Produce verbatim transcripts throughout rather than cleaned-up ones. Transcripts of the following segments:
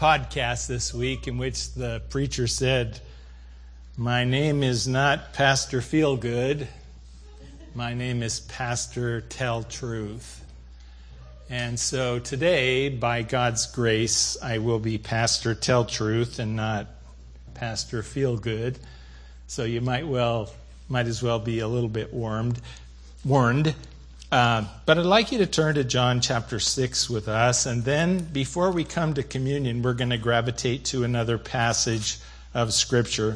podcast this week in which the preacher said, "My name is not Pastor Feelgood. My name is Pastor Tell Truth." And so today, by God's grace, I will be Pastor Tell Truth and not Pastor Feelgood. So you might well, might as well be a little bit warmed, warned. Uh, but I'd like you to turn to John chapter six with us, and then before we come to communion, we're going to gravitate to another passage of Scripture.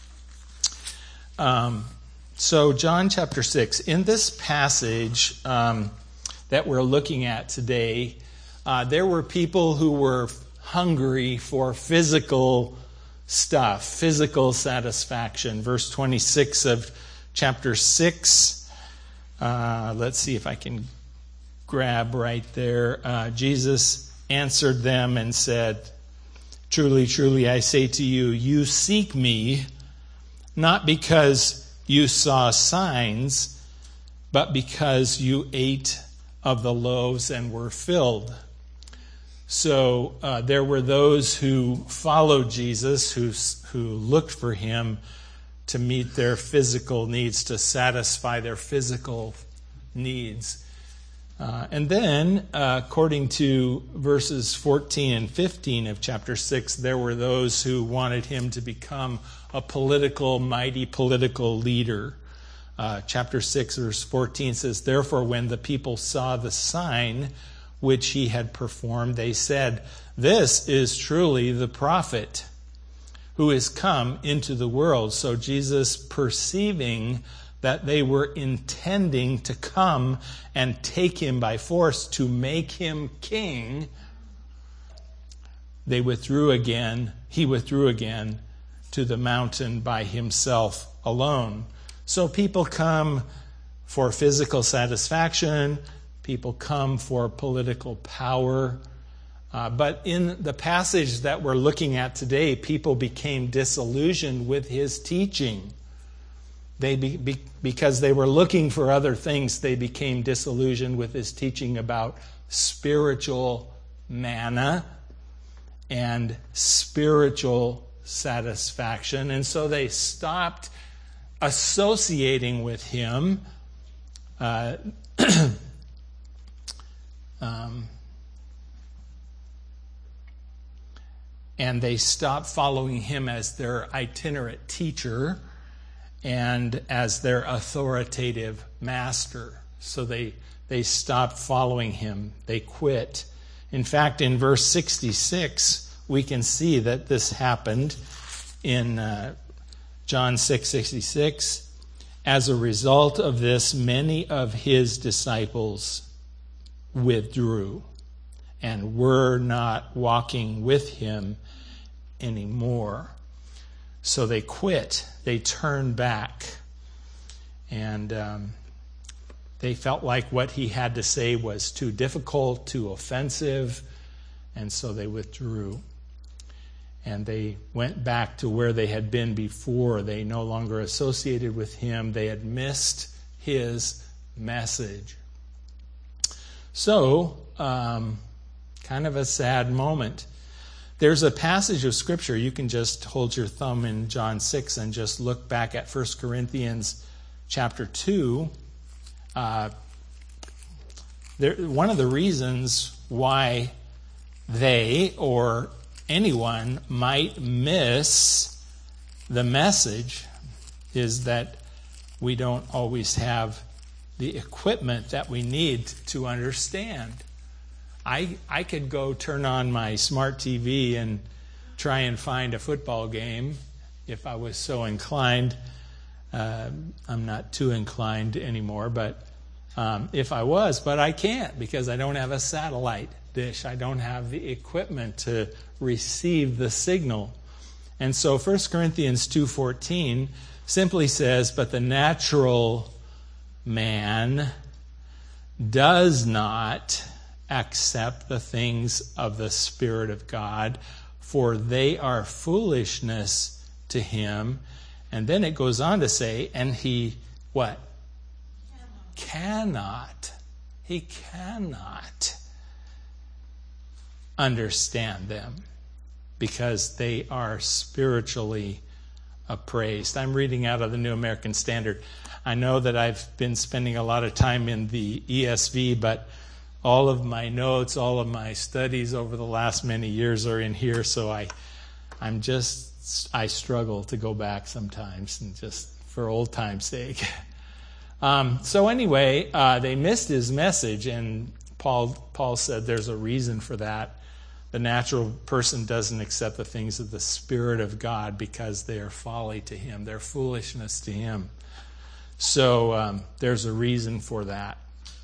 Um, so John chapter six. In this passage um, that we're looking at today, uh, there were people who were hungry for physical stuff, physical satisfaction. Verse twenty-six of chapter six. Uh, let's see if I can grab right there. Uh, Jesus answered them and said, "Truly, truly, I say to you, you seek me, not because you saw signs, but because you ate of the loaves and were filled." So uh, there were those who followed Jesus, who, who looked for him to meet their physical needs, to satisfy their physical needs. Uh, and then, uh, according to verses fourteen and fifteen of chapter six, there were those who wanted him to become a political, mighty political leader. Uh, chapter six, verse fourteen says, "Therefore, when the people saw the sign which he had performed, they said, 'This is truly the prophet who is come into the world.'" So Jesus, perceiving that they were intending to come and take him by force to make him king, they withdrew again, he withdrew again to the mountain by himself alone. So people come for physical satisfaction, people come for political power. Uh, but in the passage that we're looking at today, people became disillusioned with his teaching. They be, be, because they were looking for other things, they became disillusioned with his teaching about spiritual manna and spiritual satisfaction. And so they stopped associating with him. Uh, um, And they stopped following him as their itinerant teacher and as their authoritative master. So they they stopped following him. They quit. In fact, in verse sixty-six, we can see that this happened in uh, John six sixty-six. "As a result of this, many of his disciples withdrew and were not walking with him anymore." So they quit. They turned back. And um, they felt like what he had to say was too difficult, too offensive. And so they withdrew. And they went back to where they had been before. They no longer associated with him. They had missed his message. So, um, kind of a sad moment. There's a passage of Scripture. You can just hold your thumb in John six and just look back at First Corinthians chapter two. Uh, there, one of the reasons why they or anyone might miss the message is that we don't always have the equipment that we need to understand. I I could go turn on my smart T V and try and find a football game if I was so inclined. Uh, I'm not too inclined anymore, but um, if I was, but I can't because I don't have a satellite dish. I don't have the equipment to receive the signal. And so First Corinthians two fourteen simply says, "But the natural man does not accept the things of the Spirit of God, for they are foolishness to him." And then it goes on to say, and he, what? Cannot. He cannot understand them. because they are spiritually appraised. I'm reading out of the New American Standard. I know that I've been spending a lot of time in the E S V, but all of my notes, all of my studies over the last many years are in here, so I, I'm just, I struggle to go back sometimes, and just for old time's sake. Um, so anyway, uh, they missed his message, and Paul, Paul said there's a reason for that. The natural person doesn't accept the things of the Spirit of God because they are folly to him. They're foolishness to him. So um, there's a reason for that.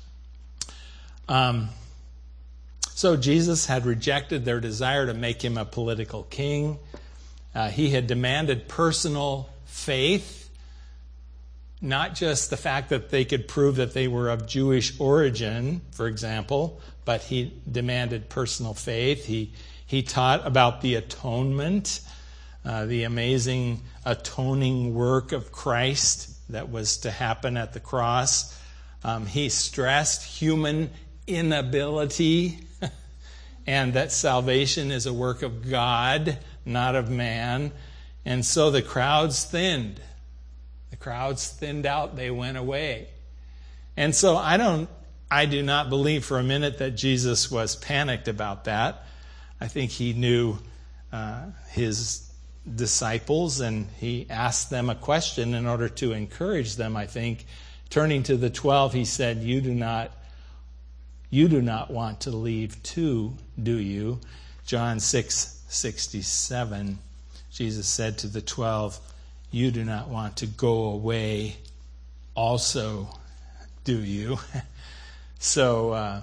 Um, so Jesus had rejected their desire to make him a political king. Uh, he had demanded personal faith, not just the fact that they could prove that they were of Jewish origin, for example, but he demanded personal faith. He he taught about the atonement, uh, the amazing atoning work of Christ that was to happen at the cross. Um, he stressed human inability and that salvation is a work of God, not of man. And so the crowds thinned. The crowds thinned out. They went away. And so I don't I do not believe for a minute that Jesus was panicked about that. I think he knew uh, his disciples, and he asked them a question in order to encourage them, I think. Turning to the twelve, he said, You do not, you do not want to leave too, do you? John six sixty-seven, Jesus said to the twelve, You do not want to go away also, do you? So, uh,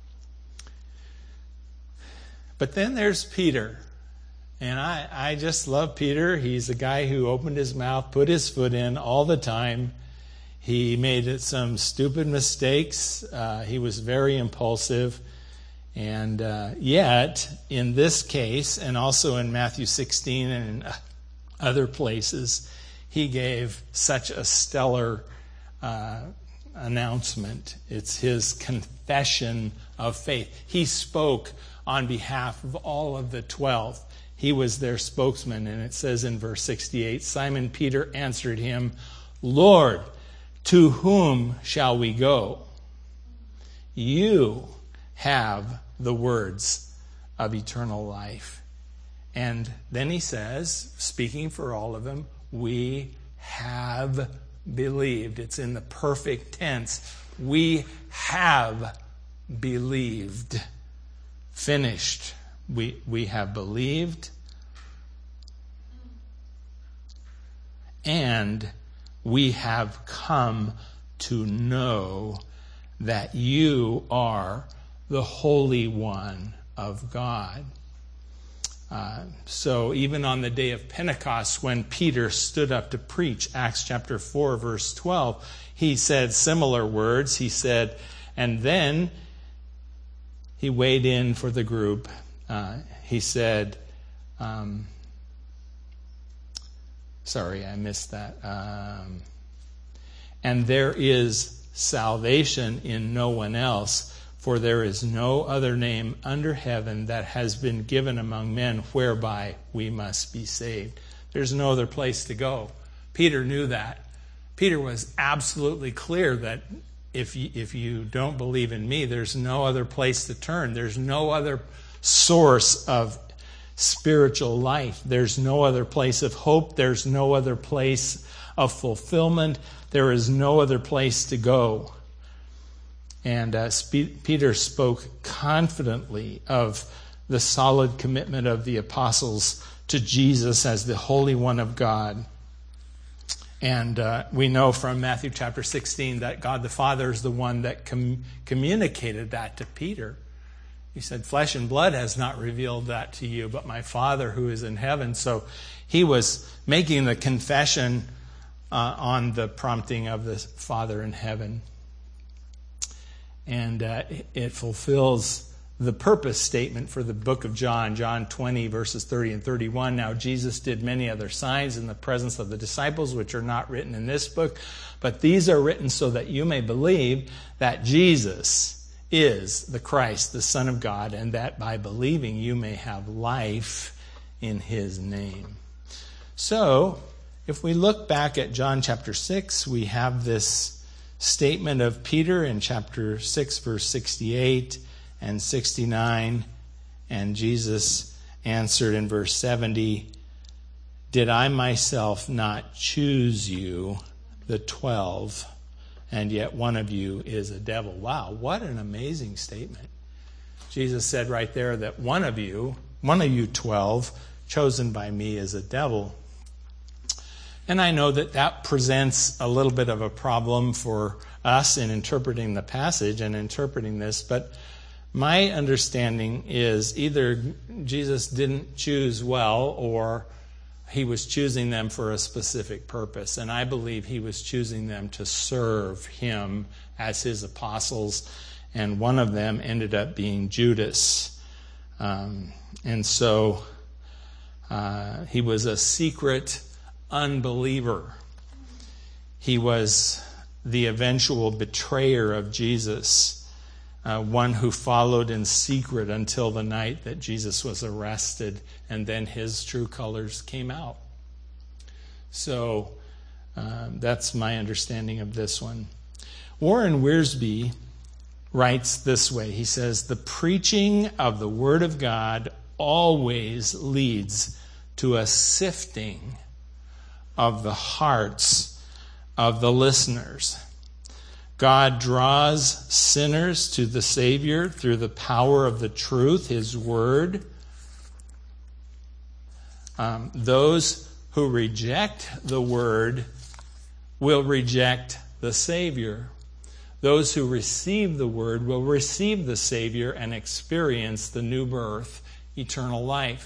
but then there's Peter. And I, I just love Peter. He's a guy who opened his mouth, put his foot in all the time. He made some stupid mistakes. Uh, he was very impulsive. And uh, yet, in this case, and also in Matthew sixteen and in other places, he gave such a stellar uh announcement. It's his confession of faith. He spoke on behalf of all of the twelve. He was their spokesman, and it says in verse sixty-eight, Simon Peter answered him, Lord, to whom shall we go? You have the words of eternal life. And then he says, speaking for all of them, we have believed. It's in the perfect tense. We have believed. Finished. We we have believed. And we have come to know that you are the Holy One of God. Uh, so even on the day of Pentecost, when Peter stood up to preach, Acts chapter four, verse twelve, he said similar words. He said, and then he weighed in for the group. Uh, he said, um, sorry, I missed that. Um, and there is salvation in no one else, for there is no other name under heaven that has been given among men whereby we must be saved. There's no other place to go. Peter knew that. Peter was absolutely clear that if you, if you don't believe in me, there's no other place to turn. There's no other source of spiritual life. There's no other place of hope. There's no other place of fulfillment. There is no other place to go. And uh, Sp- Peter spoke confidently of the solid commitment of the apostles to Jesus as the Holy One of God. And uh, we know from Matthew chapter sixteen that God the Father is the one that com- communicated that to Peter. He said, flesh and blood has not revealed that to you, but my Father who is in heaven. So he was making the confession uh, on the prompting of the Father in heaven. And uh, it fulfills the purpose statement for the book of John, John twenty, verses thirty and thirty-one. Now Jesus did many other signs in the presence of the disciples, which are not written in this book, but these are written so that you may believe that Jesus is the Christ, the Son of God, and that by believing you may have life in his name. So, if we look back at John chapter six, we have this statement of Peter in chapter six, verse sixty-eight and sixty-nine, and Jesus answered in verse seventy, "Did I myself not choose you, the twelve, and yet one of you is a devil?" Wow, what an amazing statement. Jesus said right there that one of you, one of you twelve, chosen by me, is a devil. And I know that that presents a little bit of a problem for us in interpreting the passage and interpreting this, but my understanding is either Jesus didn't choose well or he was choosing them for a specific purpose. And I believe he was choosing them to serve him as his apostles. And one of them ended up being Judas. Um, and so uh, he was a secret unbeliever. He was the eventual betrayer of Jesus, uh, one who followed in secret until the night that Jesus was arrested, and then his true colors came out. So uh, that's my understanding of this one. Warren Wiersbe writes this way. He says, "The preaching of the Word of God always leads to a sifting of the hearts of the listeners. God draws sinners to the Savior through the power of the truth, His Word. Um, those who reject the Word will reject the Savior. Those who receive the Word will receive the Savior and experience the new birth, eternal life."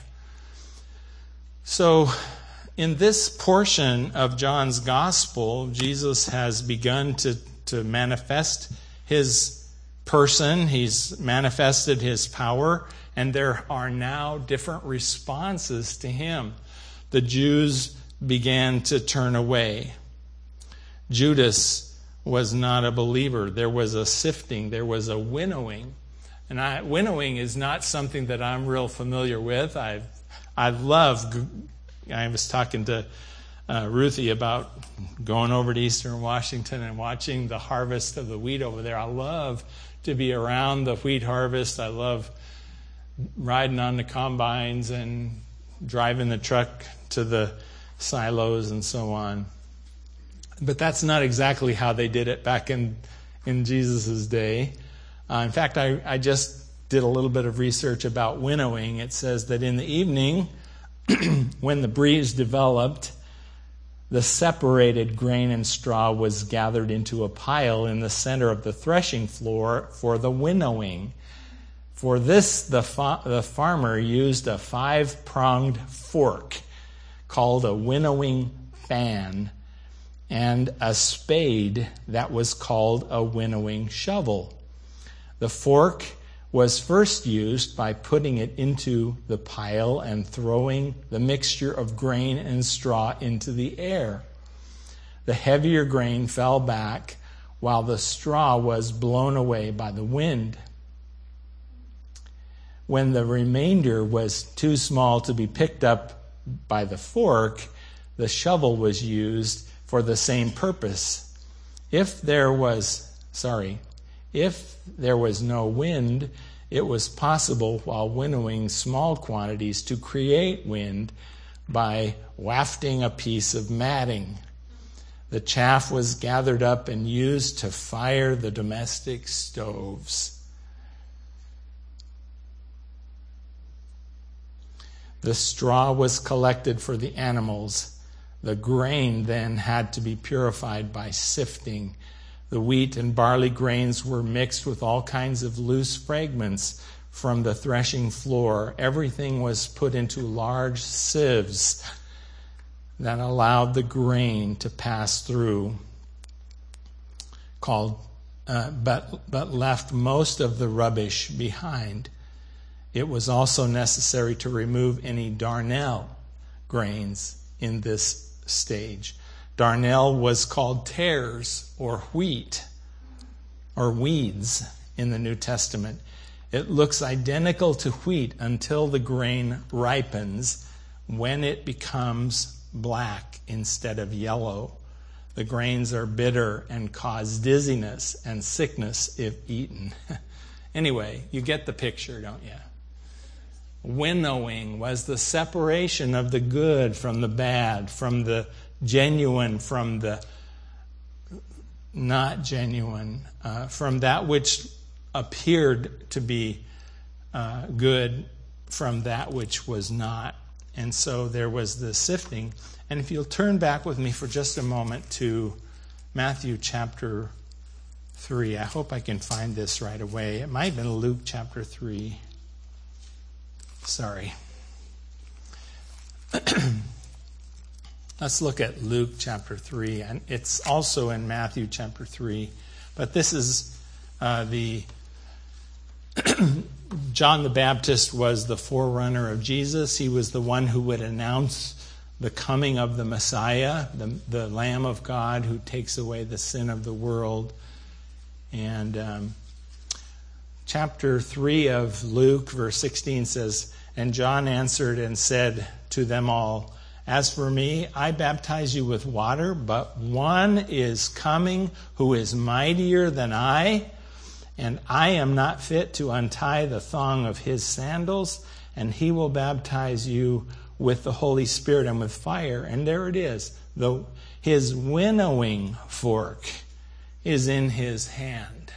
So, in this portion of John's Gospel, Jesus has begun to, to manifest his person. He's manifested his power, and there are now different responses to him. The Jews began to turn away. Judas was not a believer. There was a sifting. There was a winnowing. And I, winnowing is not something that I'm real familiar with. I I love... I was talking to uh, Ruthie about going over to Eastern Washington and watching the harvest of the wheat over there. I love to be around the wheat harvest. I love riding on the combines and driving the truck to the silos and so on. But that's not exactly how they did it back in, in Jesus' day. Uh, in fact, I, I just did a little bit of research about winnowing. It says that in the evening, when the breeze developed, the separated grain and straw was gathered into a pile in the center of the threshing floor for the winnowing. For this, the, fa- the farmer used a five-pronged fork called a winnowing fan and a spade that was called a winnowing shovel. The fork was first used by putting it into the pile and throwing the mixture of grain and straw into the air. The heavier grain fell back while the straw was blown away by the wind. When the remainder was too small to be picked up by the fork, the shovel was used for the same purpose. If there was, sorry, If there was no wind, it was possible while winnowing small quantities to create wind by wafting a piece of matting. The chaff was gathered up and used to fire the domestic stoves. The straw was collected for the animals. The grain then had to be purified by sifting. The wheat and barley grains were mixed with all kinds of loose fragments from the threshing floor. Everything was put into large sieves that allowed the grain to pass through, called, uh, but, but left most of the rubbish behind. It was also necessary to remove any darnel grains in this stage. Darnel was called tares or wheat or weeds in the New Testament. It looks identical to wheat until the grain ripens, when it becomes black instead of yellow. The grains are bitter and cause dizziness and sickness if eaten. Anyway, you get the picture, don't you? Winnowing was the separation of the good from the bad, from the genuine from the not genuine, uh, from that which appeared to be uh, good from that which was not. And so there was the sifting. And if you'll turn back with me for just a moment to Matthew chapter three. I hope I can find this right away. It might have been Luke chapter three. Sorry. Let's look at Luke chapter three. And it's also in Matthew chapter three. But this is uh, the... John the Baptist was the forerunner of Jesus. He was the one who would announce the coming of the Messiah, the, the Lamb of God who takes away the sin of the world. And um, chapter three of Luke, verse sixteen says, "And John answered and said to them all, As for me, I baptize you with water, but one is coming who is mightier than I, and I am not fit to untie the thong of his sandals, and he will baptize you with the Holy Spirit and with fire." And there it is. The, his winnowing fork is in his hand.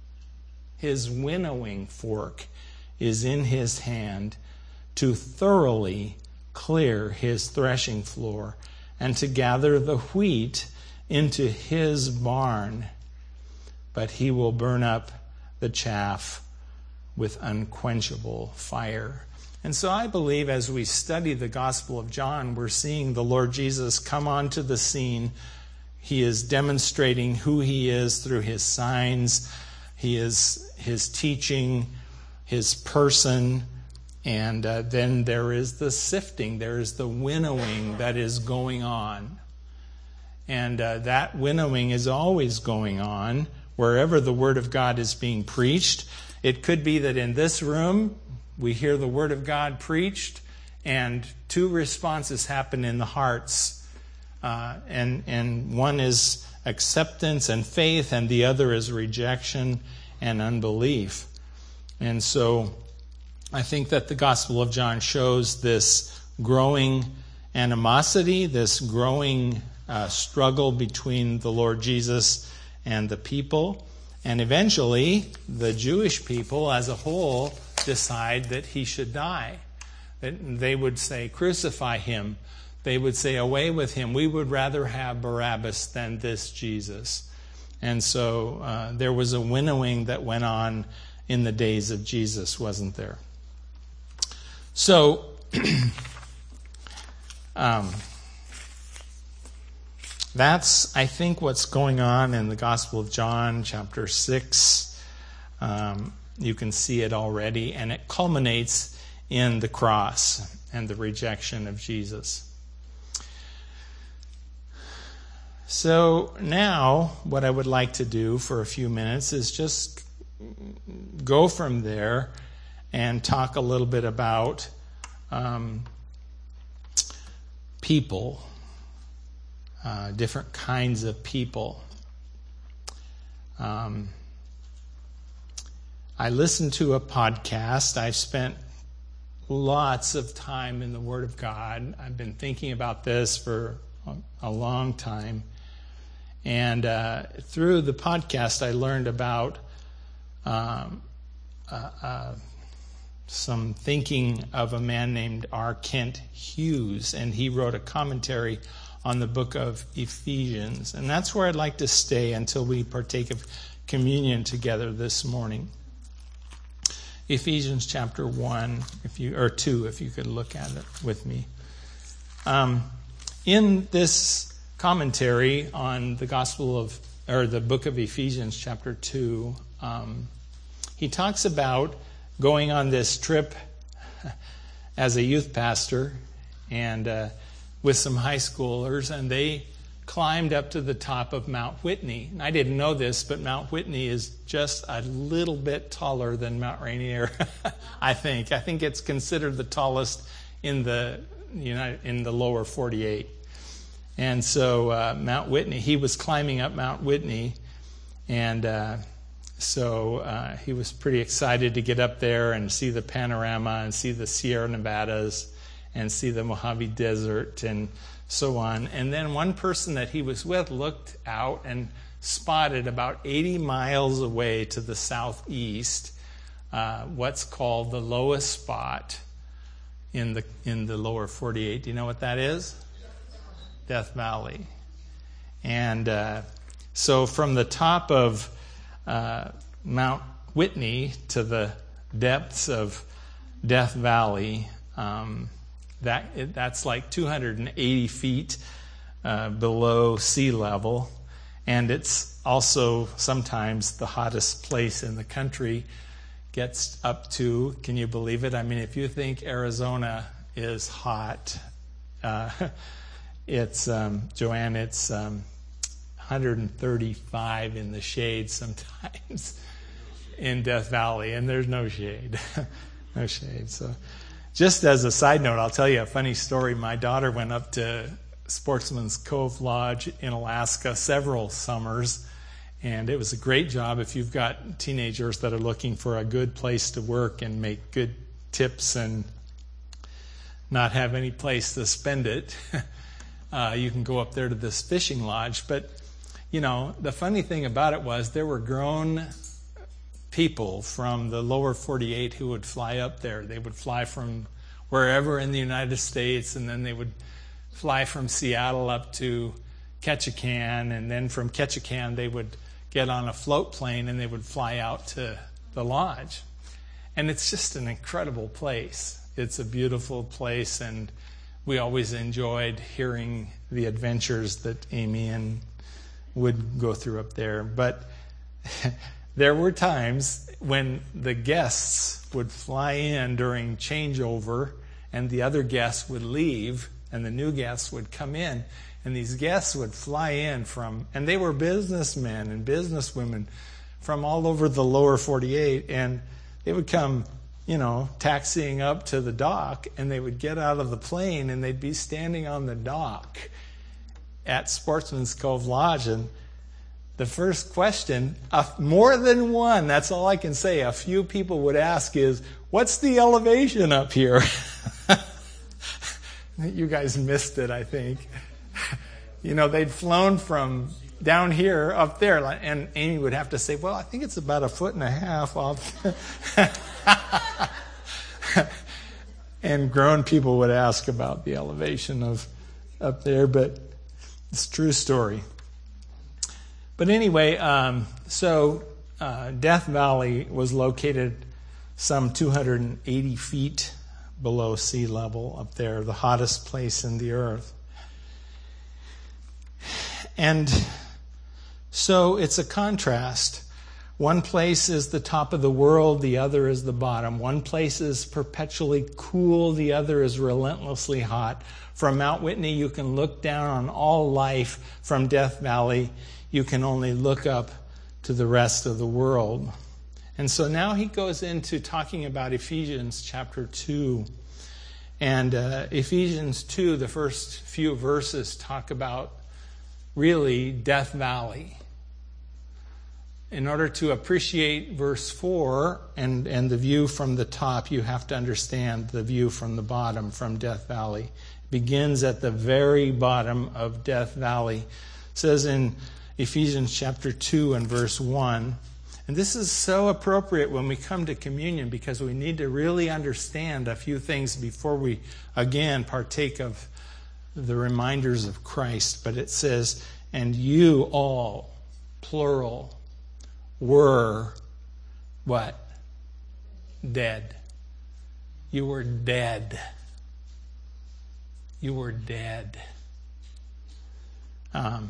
His winnowing fork is in his hand to thoroughly clear his threshing floor and to gather the wheat into his barn. But he will burn up the chaff with unquenchable fire. And so I believe as we study the Gospel of John, we're seeing the Lord Jesus come onto the scene. He is demonstrating who he is through his signs. He is his teaching, his person, and uh, then there is the sifting. There is the winnowing that is going on. And uh, that winnowing is always going on wherever the Word of God is being preached. It could be that in this room we hear the Word of God preached and two responses happen in the hearts. Uh, and, and one is acceptance and faith, and the other is rejection and unbelief. And so I think that the Gospel of John shows this growing animosity, this growing uh, struggle between the Lord Jesus and the people. And eventually, the Jewish people as a whole decide that he should die. That they would say, "Crucify him." They would say, "Away with him. We would rather have Barabbas than this Jesus." And so uh, there was a winnowing that went on in the days of Jesus, wasn't there? So, um, that's, I think, what's going on in the Gospel of John, chapter six. Um, you can see it already, and it culminates in the cross and the rejection of Jesus. So now, what I would like to do for a few minutes is just go from there and talk a little bit about um, people, uh, different kinds of people. Um, I listened to a podcast. I've spent lots of time in the Word of God. I've been thinking about this for a long time. And uh, through the podcast, I learned about um, uh, uh, some thinking of a man named R. Kent Hughes, and he wrote a commentary on the book of Ephesians. And that's where I'd like to stay until we partake of communion together this morning. Ephesians chapter one, if you or two, if you could look at it with me. Um, in this commentary on the Gospel of, or the book of Ephesians, chapter two, um, he talks about going on this trip as a youth pastor and uh, with some high schoolers, and they climbed up to the top of Mount Whitney. And I didn't know this, but Mount Whitney is just a little bit taller than Mount Rainier, I think. I think it's considered the tallest in the United, in the lower forty-eight. And so uh, Mount Whitney, he was climbing up Mount Whitney, and uh, so uh, he was pretty excited to get up there and see the panorama and see the Sierra Nevadas and see the Mojave Desert and so on. And then one person that he was with looked out and spotted about eighty miles away to the southeast uh, what's called the lowest spot in the in the lower forty-eight. Do you know what that is? Death Valley. And uh, so from the top of uh, Mount Whitney to the depths of Death Valley, um, that it, that's like two hundred eighty feet uh, below sea level. And it's also sometimes the hottest place in the country. Gets up to, can you believe it? I mean, if you think Arizona is hot, uh, it's, um, Joanne, it's um, one hundred thirty-five in the shade sometimes in Death Valley, and there's no shade. No shade. So just as a side note, I'll tell you a funny story. My daughter went up to Sportsman's Cove Lodge in Alaska several summers, and it was a great job if you've got teenagers that are looking for a good place to work and make good tips and not have any place to spend it. Uh, you can go up there to this fishing lodge. But, you know, the funny thing about it was there were grown people from the lower forty-eight who would fly up there. They would fly from wherever in the United States, and then they would fly from Seattle up to Ketchikan, and then from Ketchikan they would get on a float plane and they would fly out to the lodge. And it's just an incredible place. It's a beautiful place, and we always enjoyed hearing the adventures that Amy and would go through up there. But there were times when the guests would fly in during changeover and the other guests would leave and the new guests would come in. And these guests would fly in from, and they were businessmen and businesswomen from all over the lower forty-eight, and they would come, you know, taxiing up to the dock, and they would get out of the plane and they'd be standing on the dock at Sportsman's Cove Lodge. And the first question, uh, more than one, that's all I can say, a few people would ask is, what's the elevation up here? You guys missed it, I think. You know, they'd flown from down here up there, and Amy would have to say, well, I think it's about a foot and a half off. And grown people would ask about the elevation of up there, but it's a true story. But anyway, um, so uh, Death Valley was located some two hundred eighty feet below sea level up there, the hottest place in the earth. And so it's a contrast. One place is the top of the world, the other is the bottom. One place is perpetually cool, the other is relentlessly hot. From Mount Whitney, you can look down on all life. From Death Valley, you can only look up to the rest of the world. And so now he goes into talking about Ephesians chapter two. And uh, Ephesians two, the first few verses, talk about really Death Valley. In order to appreciate verse four and, and the view from the top, you have to understand the view from the bottom, from Death Valley. It begins at the very bottom of Death Valley. It says in Ephesians chapter two and verse one, and this is so appropriate when we come to communion because we need to really understand a few things before we again partake of the reminders of Christ. But it says, and you all, plural, were what? Dead. You were dead. You were dead. Um,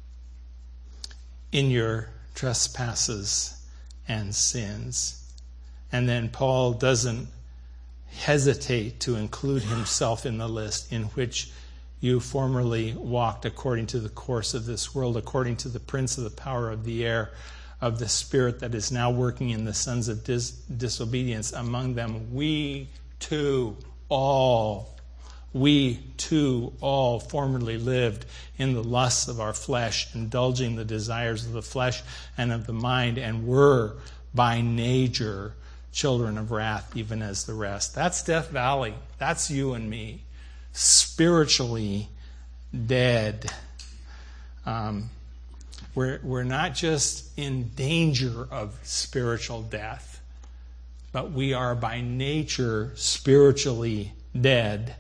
in your trespasses and sins. And then Paul doesn't hesitate to include himself in the list, in which you formerly walked according to the course of this world, according to the prince of the power of the air, of the spirit that is now working in the sons of dis- disobedience. Among them, we too all We too all formerly lived in the lusts of our flesh, indulging the desires of the flesh and of the mind, and were by nature children of wrath, even as the rest. That's Death Valley. That's you and me. Spiritually dead. Um, we're, we're not just in danger of spiritual death, but we are by nature spiritually dead.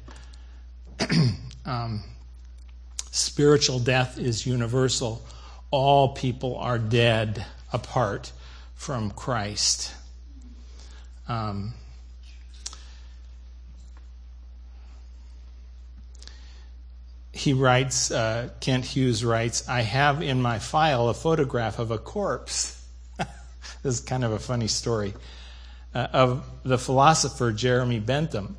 um, spiritual death is universal. All people are dead apart from Christ. Um, he writes, uh, Kent Hughes writes, I have in my file a photograph of a corpse. This is kind of a funny story. Uh, of the philosopher Jeremy Bentham,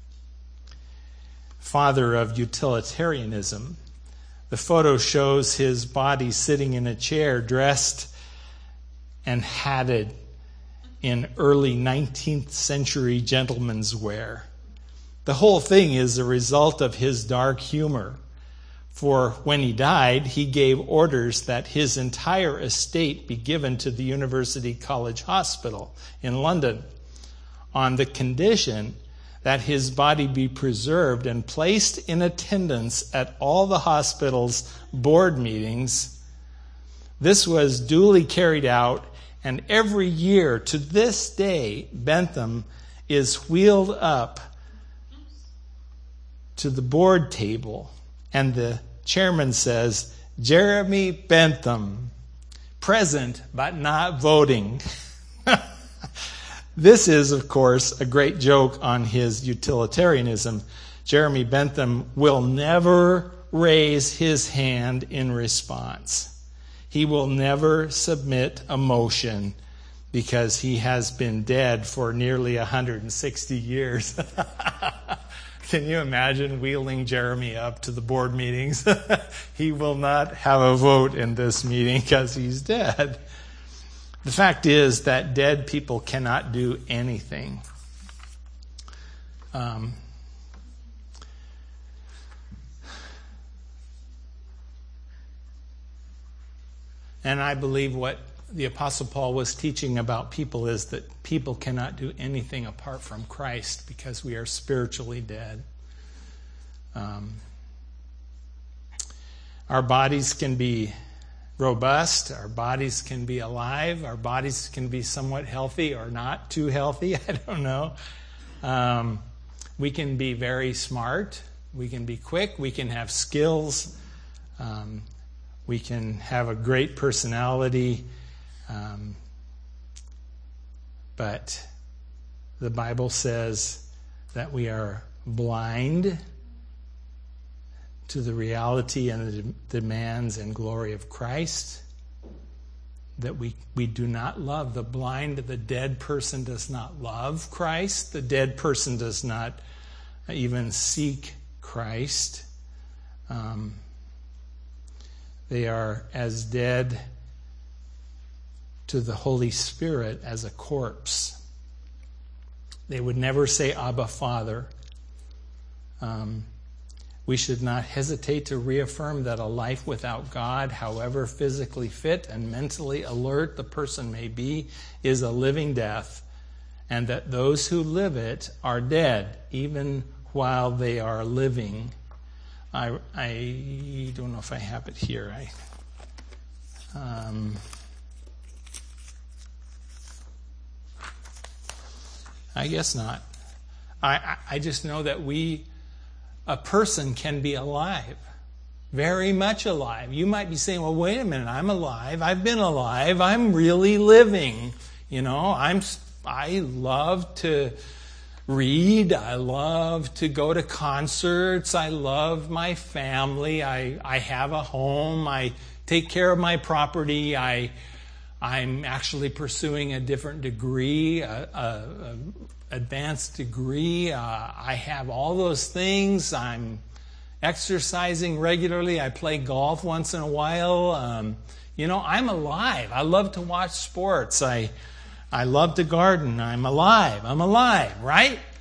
father of utilitarianism. The photo shows his body sitting in a chair, dressed and hatted in early nineteenth century gentleman's wear. The whole thing is a result of his dark humor. For when he died, he gave orders that his entire estate be given to the University College Hospital in London on the condition that his body be preserved and placed in attendance at all the hospital's board meetings. This was duly carried out, and every year to this day, Bentham is wheeled up to the board table, and the chairman says, Jeremy Bentham, present but not voting. This is, of course, a great joke on his utilitarianism. Jeremy Bentham will never raise his hand in response. He will never submit a motion because he has been dead for nearly one hundred sixty years. Can you imagine wheeling Jeremy up to the board meetings? He will not have a vote in this meeting because he's dead. The fact is that dead people cannot do anything. Um, and I believe what the Apostle Paul was teaching about people is that people cannot do anything apart from Christ because we are spiritually dead. Um, our bodies can be robust, our bodies can be alive, our bodies can be somewhat healthy or not too healthy, I don't know. Um, we can be very smart, we can be quick, we can have skills, um, we can have a great personality, um, but the Bible says that we are blind to the reality and the demands and glory of Christ, that we, we do not love. The blind, the dead person does not love Christ. The dead person does not even seek Christ. Um, they are as dead to the Holy Spirit as a corpse. They would never say, Abba, Father. Um, We should not hesitate to reaffirm that a life without God, however physically fit and mentally alert the person may be, is a living death, and that those who live it are dead, even while they are living. I, I don't know if I have it here. I, um, I guess not. I, I, I just know that we... A person can be alive, very much alive. You might be saying, well, wait a minute, I'm alive. I've been alive. I'm really living. You know, I'm, I love to read. I love to go to concerts. I love my family. I, I have a home. I take care of my property. I, I'm actually pursuing a different degree, a, a, a advanced degree. Uh, I have all those things. I'm exercising regularly. I play golf once in a while. Um, you know, I'm alive. I love to watch sports. I, I love to garden. I'm alive. I'm alive, right?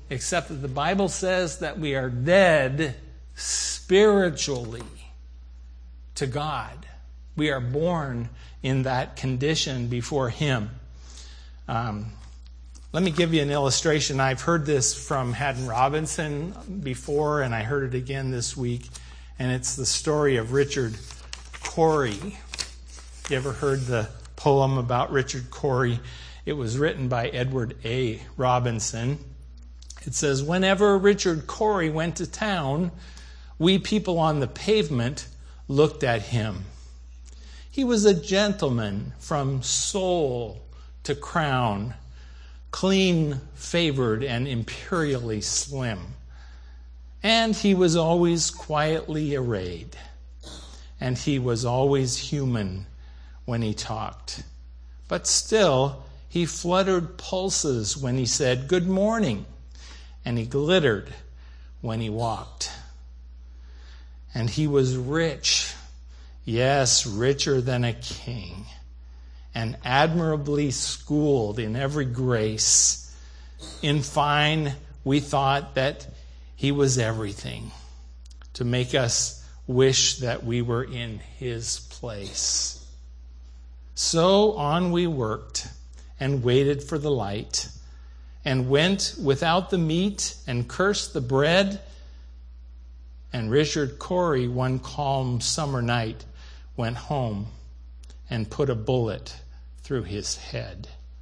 except that the Bible says that we are dead spiritually to God. We are born in that condition before Him. Um, let me give you an illustration. I've heard this from Haddon Robinson before, and I heard it again this week. And it's the story of Richard Cory. You ever heard the poem about Richard Cory? It was written by Edward A. Robinson. It says, "Whenever Richard Cory went to town, we people on the pavement looked at him. He was a gentleman from soul to crown, clean favored and imperially slim. And he was always quietly arrayed. And he was always human when he talked. But still, he fluttered pulses when he said, 'Good morning,' and he glittered when he walked. And he was rich, yes, richer than a king, and admirably schooled in every grace. In fine, we thought that he was everything to make us wish that we were in his place. So on we worked and waited for the light and went without the meat and cursed the bread. And Richard Cory, one calm summer night, went home and put a bullet through his head.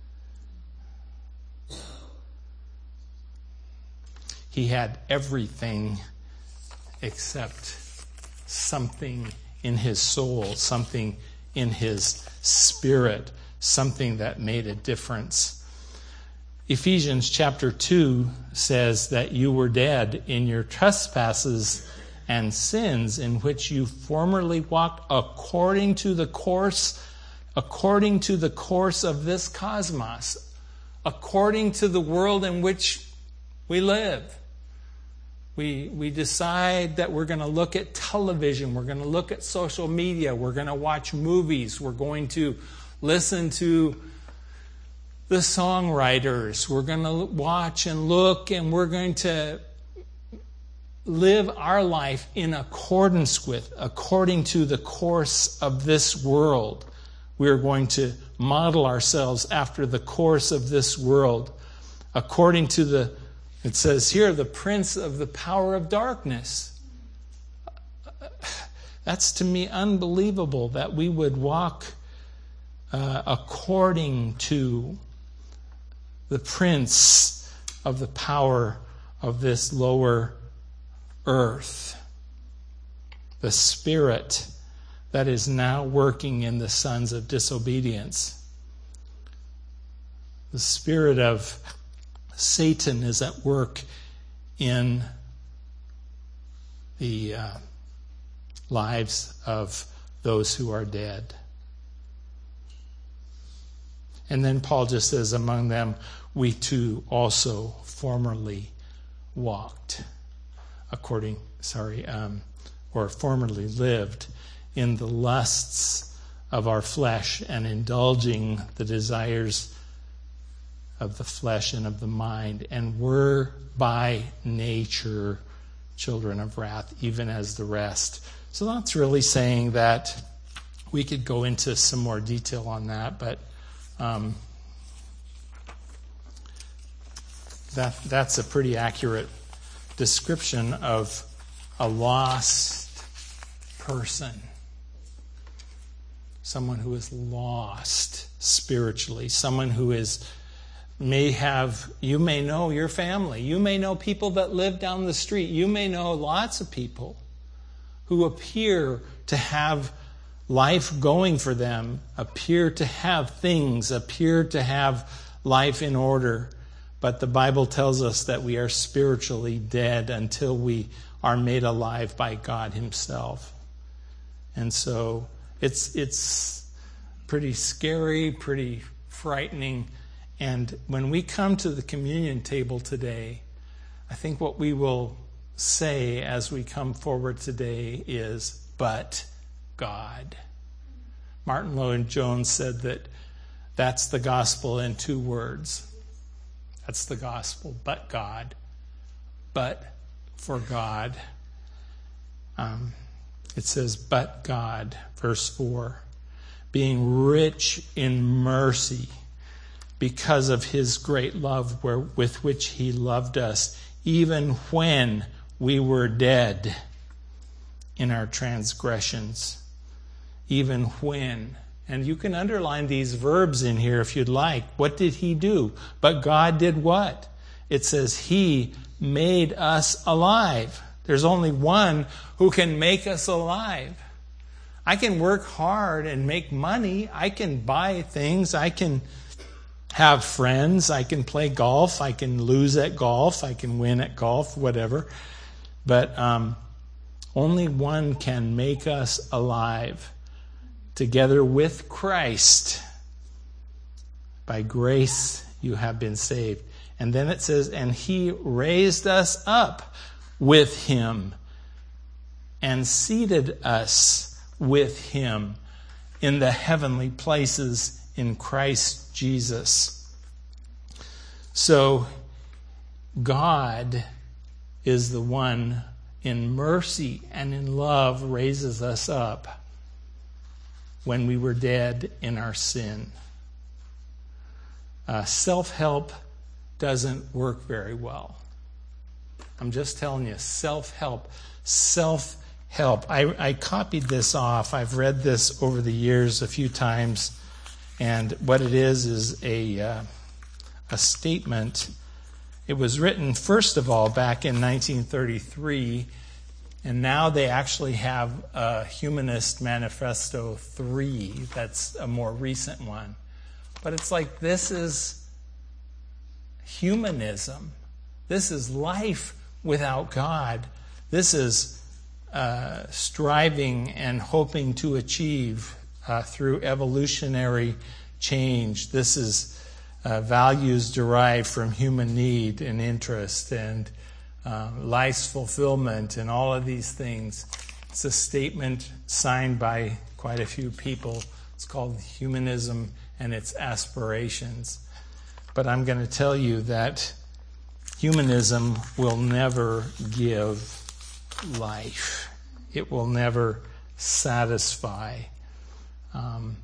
He had everything except something in his soul, something in his spirit, something that made a difference. Ephesians chapter two says that you were dead in your trespasses and sins in which you formerly walked according to the course, according to the course of this cosmos, according to the world in which we live. We we decide that we're going to look at television, we're going to look at social media, we're going to watch movies, we're going to listen to the songwriters, we're going to watch and look, and we're going to live our life in accordance with, according to the course of this world. We are going to model ourselves after the course of this world, according to the, it says here, the prince of the power of darkness. That's to me unbelievable that we would walk uh, according to the prince of the power of this lower earth, the spirit that is now working in the sons of disobedience. The spirit of Satan is at work in the uh, lives of those who are dead. And then Paul just says, among them we too also formerly walked. According, sorry, um, or formerly lived in the lusts of our flesh and indulging the desires of the flesh and of the mind, and were by nature children of wrath, even as the rest. So that's really saying that we could go into some more detail on that, but um, that that's a pretty accurate description of a lost person. Someone who is lost spiritually. Someone who is may have, you may know your family. You may know people that live down the street. You may know lots of people who appear to have life going for them, appear to have things, appear to have life in order. But the Bible tells us that we are spiritually dead until we are made alive by God Himself. And so it's it's pretty scary, pretty frightening. And when we come to the communion table today, I think what we will say as we come forward today is, but God. Martin Lloyd-Jones said that that's the gospel in two words. That's the gospel, but God. but for God. Um, it says, but God, verse four, being rich in mercy because of his great love where, with which he loved us, even when we were dead in our transgressions. Even when. And you can underline these verbs in here if you'd like. What did he do? But God did what? It says he made us alive. There's only one who can make us alive. I can work hard and make money. I can buy things. I can have friends. I can play golf. I can lose at golf. I can win at golf, whatever. But um, only one can make us alive. Together with Christ. By grace you have been saved. And then it says, and he raised us up with him and seated us with him in the heavenly places in Christ Jesus. So God is the one in mercy and in love raises us up when we were dead in our sin. Uh, self-help doesn't work very well. I'm just telling you, self-help, self-help. I, I copied this off. I've read this over the years a few times, and what it is is a uh, a statement. It was written, first of all, back in nineteen thirty-three, and now they actually have a Humanist Manifesto three. That's a more recent one. But it's like, this is humanism. This is life without God. This is uh, striving and hoping to achieve uh, through evolutionary change. This is uh, values derived from human need and interest and uh, life's fulfillment and all of these things. It's a statement signed by quite a few people. It's called Humanism and Its Aspirations. But I'm going to tell you that humanism will never give life. It will never satisfy. Um,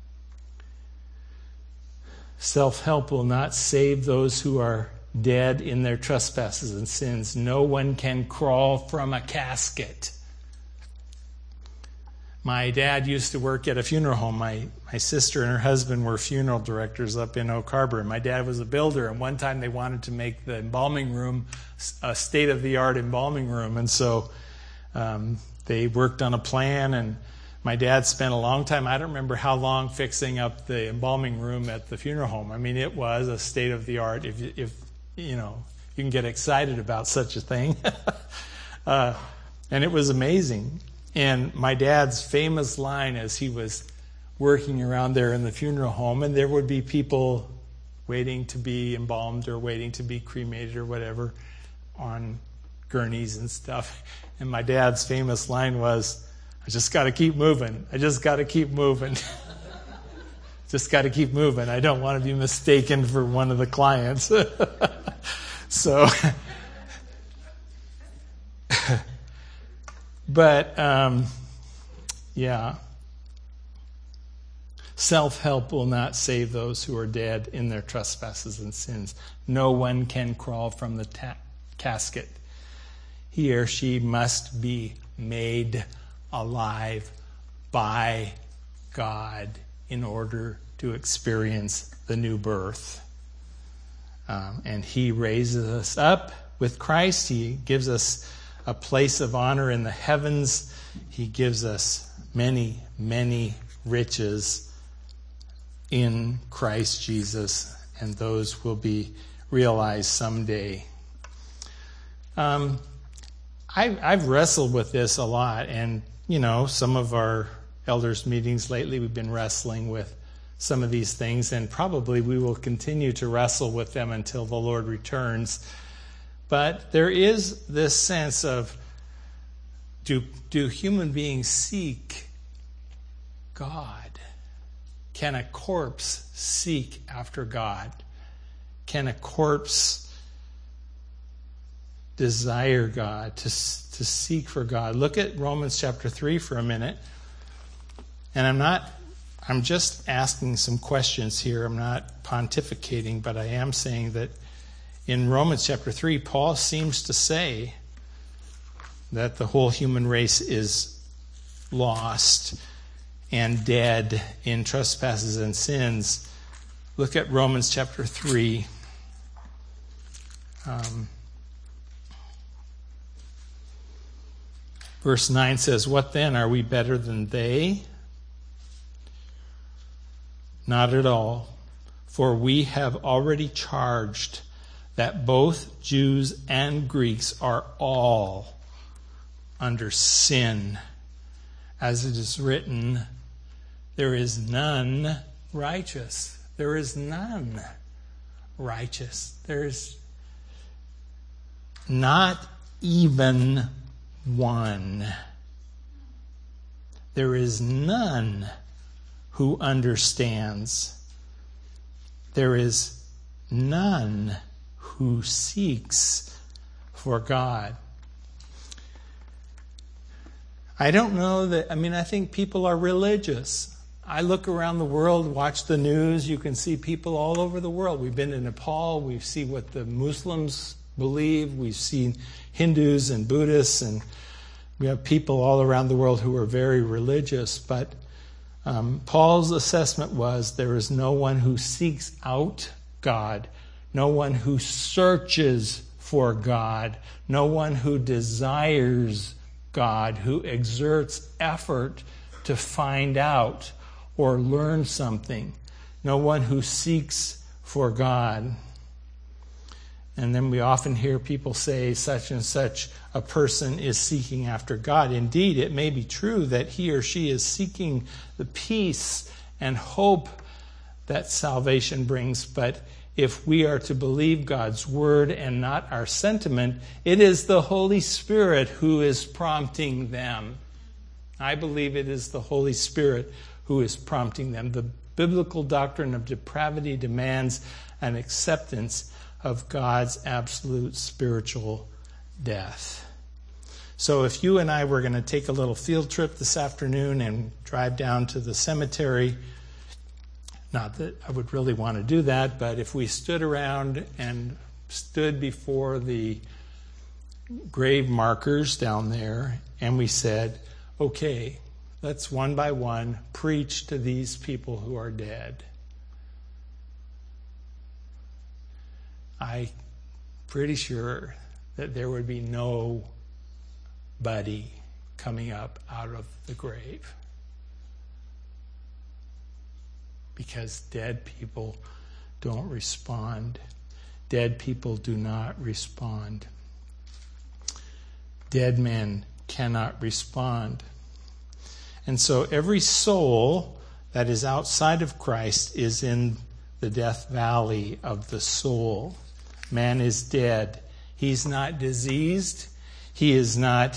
self-help will not save those who are dead in their trespasses and sins. No one can crawl from a casket. My dad used to work at a funeral home. My my sister and her husband were funeral directors up in Oak Harbor. My dad was a builder, and one time they wanted to make the embalming room a state-of-the-art embalming room. And so um, they worked on a plan, and my dad spent a long time, I don't remember how long, fixing up the embalming room at the funeral home. I mean, it was a state-of-the-art. If, if you know, you can get excited about such a thing. uh, and it was amazing. And my dad's famous line as he was working around there in the funeral home, and there would be people waiting to be embalmed or waiting to be cremated or whatever on gurneys and stuff. And my dad's famous line was, I just got to keep moving. I just got to keep moving. Just got to keep moving. I don't want to be mistaken for one of the clients. So... But, um, yeah, self-help will not save those who are dead in their trespasses and sins. No one can crawl from the ta- casket. He or she must be made alive by God in order to experience the new birth. Um, and He raises us up with Christ. He gives us a place of honor in the heavens. He gives us many, many riches in Christ Jesus, and those will be realized someday. Um, I, I've wrestled with this a lot, and, you know, some of our elders' meetings lately, we've been wrestling with some of these things, and probably we will continue to wrestle with them until the Lord returns. But there is this sense of, do, do human beings seek God? Can a corpse seek after God? Can a corpse desire God, to, to seek for God. Look at Romans chapter three for a minute. And I'm not, I'm just asking some questions here. I'm not pontificating, but I am saying that in Romans chapter three, Paul seems to say that the whole human race is lost and dead in trespasses and sins. Look at Romans chapter three. Um, verse nine says, "What then? Are we better than they? Not at all. For we have already charged that both Jews and Greeks are all under sin. As it is written, there is none righteous." There is none righteous. There is not even one. There is none who understands. There is none who seeks for God. I don't know that, I mean, I think people are religious. I look around the world, watch the news, you can see people all over the world. We've been to Nepal, we see what the Muslims believe, we've seen Hindus and Buddhists, and we have people all around the world who are very religious. But um, Paul's assessment was there is no one who seeks out God, no one who searches for God, no one who desires God, who exerts effort to find out or learn something. No one who seeks for God. And then we often hear people say such and such a person is seeking after God. Indeed, it may be true that he or she is seeking the peace and hope that salvation brings, but if we are to believe God's word and not our sentiment, it is the Holy Spirit who is prompting them. I believe it is the Holy Spirit who is prompting them. The biblical doctrine of depravity demands an acceptance of God's absolute spiritual death. So if you and I were going to take a little field trip this afternoon and drive down to the cemetery, not that I would really want to do that, but if we stood around and stood before the grave markers down there and we said, okay, let's one by one preach to these people who are dead. I'm pretty sure that there would be nobody coming up out of the grave. Because dead people don't respond. Dead people do not respond. Dead men cannot respond. And so every soul that is outside of Christ is in the death valley of the soul. Man is dead. He's not diseased. He is not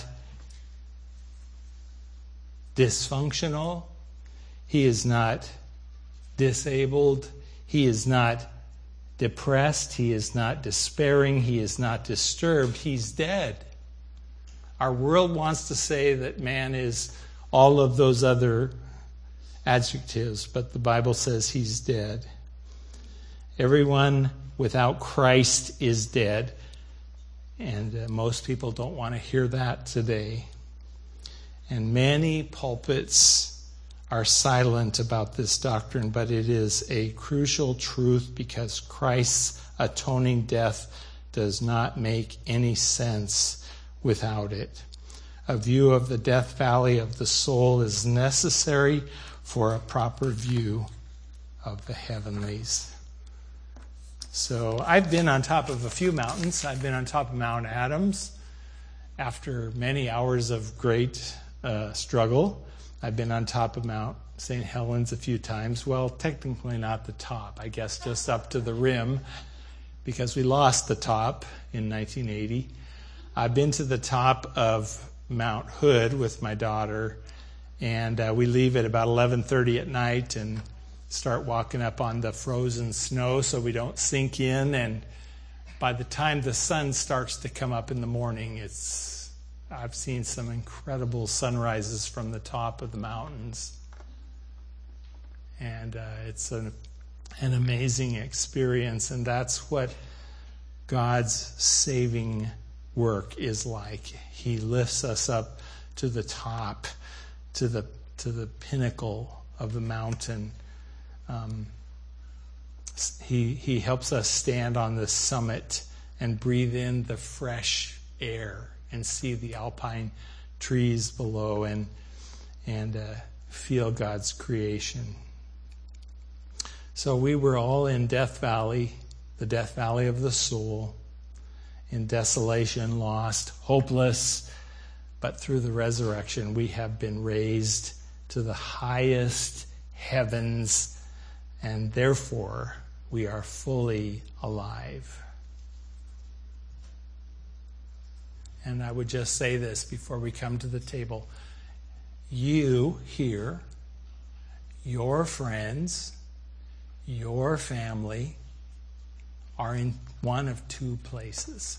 dysfunctional. He is not disabled. He is not depressed. He is not despairing. He is not disturbed. He's dead. Our world wants to say that man is all of those other adjectives, but the Bible says he's dead. Everyone without Christ is dead, and uh, most people don't want to hear that today. And many pulpits are silent about this doctrine, but it is a crucial truth because Christ's atoning death does not make any sense without it. A view of the death valley of the soul is necessary for a proper view of the heavenlies. So I've been on top of a few mountains. I've been on top of Mount Adams after many hours of great uh, struggle. I've been on top of Mount Saint Helens a few times. Well, technically not the top, I guess just up to the rim, because we lost the top in nineteen eighty. I've been to the top of Mount Hood with my daughter, and uh, we leave at about eleven thirty at night and start walking up on the frozen snow so we don't sink in, and by the time the sun starts to come up in the morning, it's I've seen some incredible sunrises from the top of the mountains. And uh, it's an, an amazing experience, and that's what God's saving work is like. He lifts us up to the top, to the to the pinnacle of the mountain. Um, he he helps us stand on the summit and breathe in the fresh air and see the alpine trees below and and uh, feel God's creation. So we were all in Death Valley, the Death Valley of the soul, in desolation, lost, hopeless, but through the resurrection we have been raised to the highest heavens, and therefore we are fully alive. And I would just say this before we come to the table. You here, your friends, your family are in one of two places.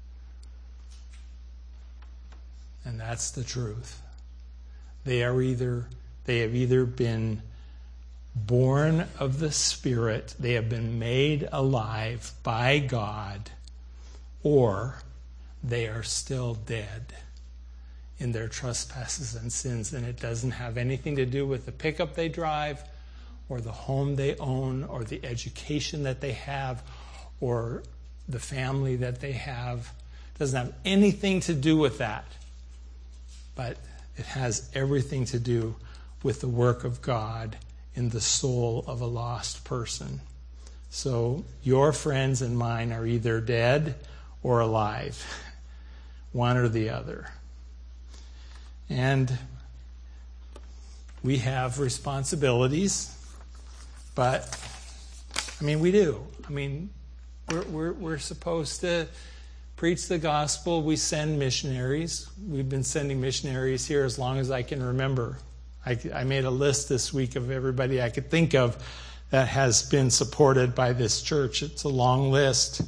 And that's the truth. They are either they have either been born of the Spirit, they have been made alive by God, or they are still dead in their trespasses and sins. And it doesn't have anything to do with the pickup they drive, or the home they own, or the education that they have, or the family that they have. It doesn't have anything to do with that. But it has everything to do with the work of God in the soul of a lost person. So your friends and mine are either dead or alive, one or the other. And we have responsibilities, but I mean, we do. I mean, we're we're, we're supposed to preach the gospel. We send missionaries. We've been sending missionaries here as long as I can remember. I, I made a list this week of everybody I could think of that has been supported by this church. It's a long list.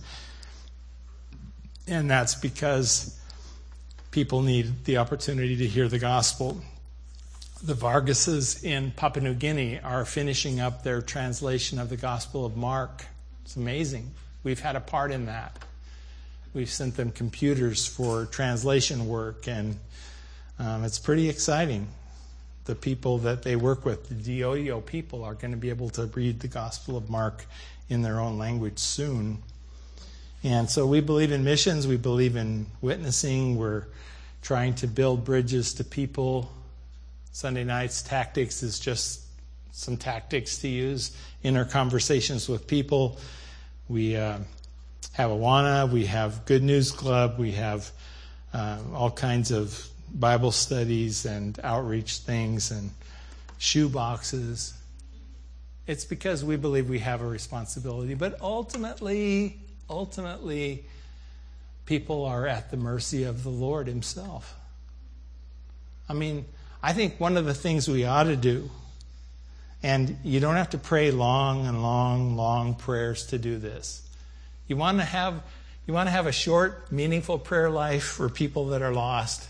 And that's because people need the opportunity to hear the gospel. The Vargases in Papua New Guinea are finishing up their translation of the Gospel of Mark. It's amazing. We've had a part in that. We've sent them computers for translation work, and um, it's pretty exciting. The people that they work with, the Dioyo people, are going to be able to read the Gospel of Mark in their own language soon. And so we believe in missions. We believe in witnessing. We're trying to build bridges to people. Sunday nights tactics is just some tactics to use in our conversations with people. We uh, have Awana. We have Good News Club. We have uh, all kinds of Bible studies and outreach things and shoe boxes. It's because we believe we have a responsibility. But ultimately, ultimately, people are at the mercy of the Lord himself. I mean, I think one of the things we ought to do, and you don't have to pray long and long, long prayers to do this. You want to have, you want to have a short, meaningful prayer life for people that are lost.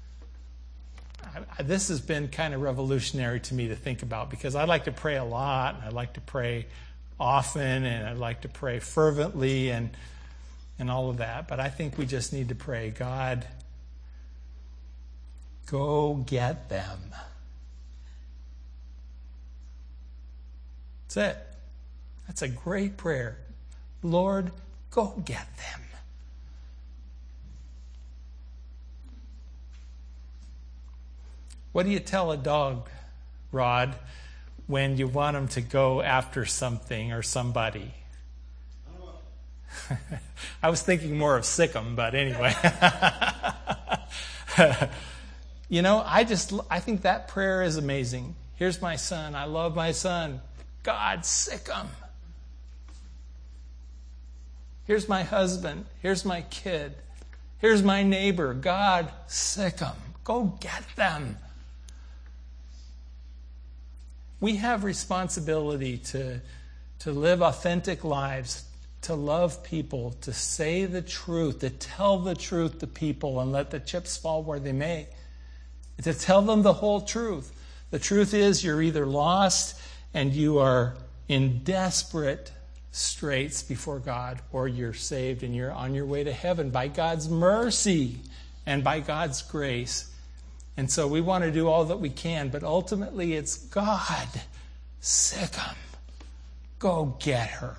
This has been kind of revolutionary to me to think about, because I like to pray a lot, and I like to pray often, and I like to pray fervently, and and all of that. But I think we just need to pray, God, go get them. That's it. That's a great prayer. Lord, go get them. What do you tell a dog, Rod, when you want him to go after something or somebody? I was thinking more of sick 'em, but anyway. You know, I just, I think that prayer is amazing. Here's my son. I love my son. God, sick 'em. Here's my husband. Here's my kid. Here's my neighbor. God, sick 'em. Go get them. We have responsibility to, to live authentic lives, to love people, to say the truth, to tell the truth to people and let the chips fall where they may. To tell them the whole truth. The truth is you're either lost and you are in desperate straits before God, or you're saved and you're on your way to heaven by God's mercy and by God's grace. And so we want to do all that we can, but ultimately it's God. Sikkim, go get her.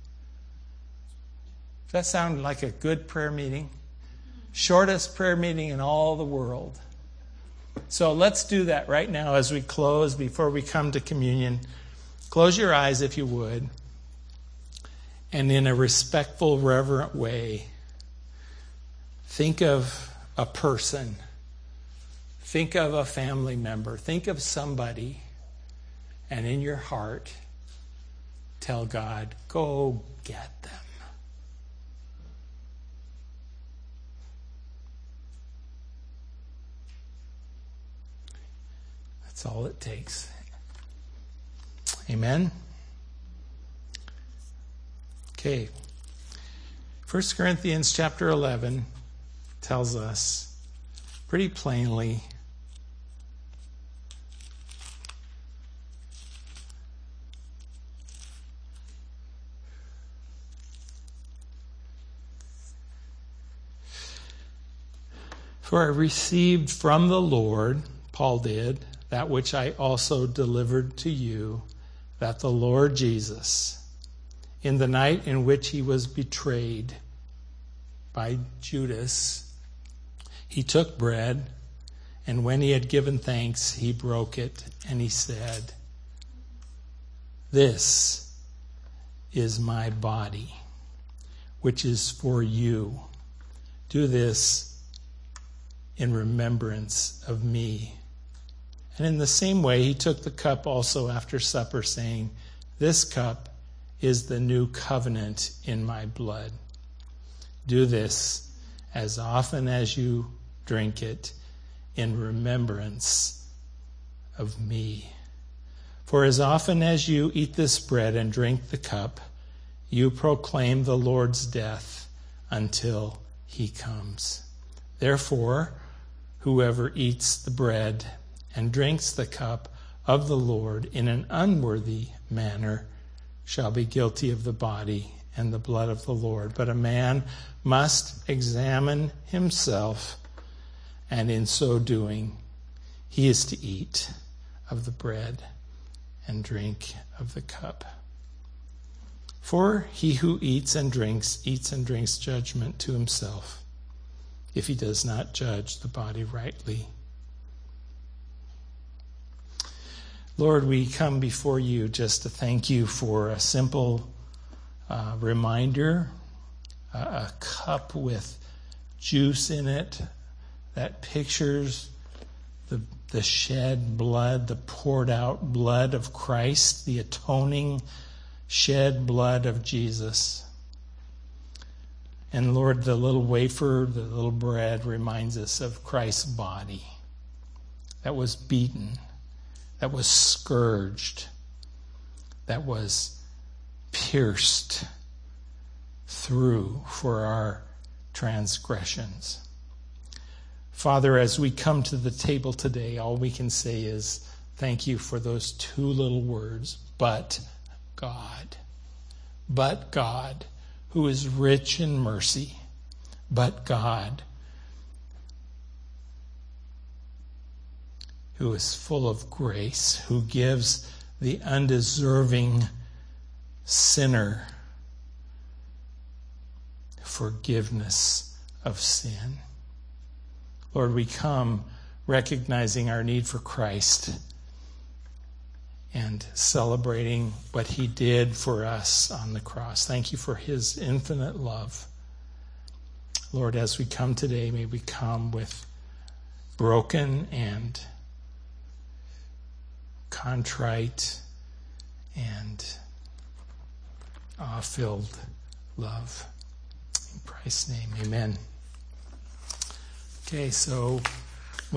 Does that sound like a good prayer meeting? Shortest prayer meeting in all the world. So let's do that right now as we close, before we come to communion. Close your eyes if you would. And in a respectful, reverent way, think of a person. Think of a family member. Think of somebody. And in your heart, tell God, go get them. That's all it takes. Amen? Okay. First Corinthians chapter eleven tells us pretty plainly For I received from the Lord, Paul did, that which I also delivered to you, that the Lord Jesus, in the night in which he was betrayed by Judas, he took bread, and when he had given thanks, he broke it, and he said, "This is my body, which is for you. Do this in remembrance of me." And in the same way, he took the cup also after supper, saying, "This cup is the new covenant in my blood. Do this as often as you drink it in remembrance of me. For as often as you eat this bread and drink the cup, you proclaim the Lord's death until he comes. Therefore, whoever eats the bread and drinks the cup of the Lord in an unworthy manner shall be guilty of the body and the blood of the Lord. But a man must examine himself, and in so doing, he is to eat of the bread and drink of the cup. For he who eats and drinks, eats and drinks judgment to himself, if he does not judge the body rightly. Lord, we come before you just to thank you for a simple uh, reminder, a, a cup with juice in it that pictures the, the shed blood, the poured out blood of Christ, the atoning shed blood of Jesus. And Lord, the little wafer, the little bread reminds us of Christ's body that was beaten, that was scourged, that was pierced through for our transgressions. Father, as we come to the table today, all we can say is thank you for those two little words, but God. But God, who is rich in mercy, but God, who is full of grace, who gives the undeserving sinner forgiveness of sin. Lord, we come recognizing our need for Christ and celebrating what he did for us on the cross. Thank you for his infinite love. Lord, as we come today, may we come with broken and contrite and awe-filled love. In Christ's name, amen. Okay, so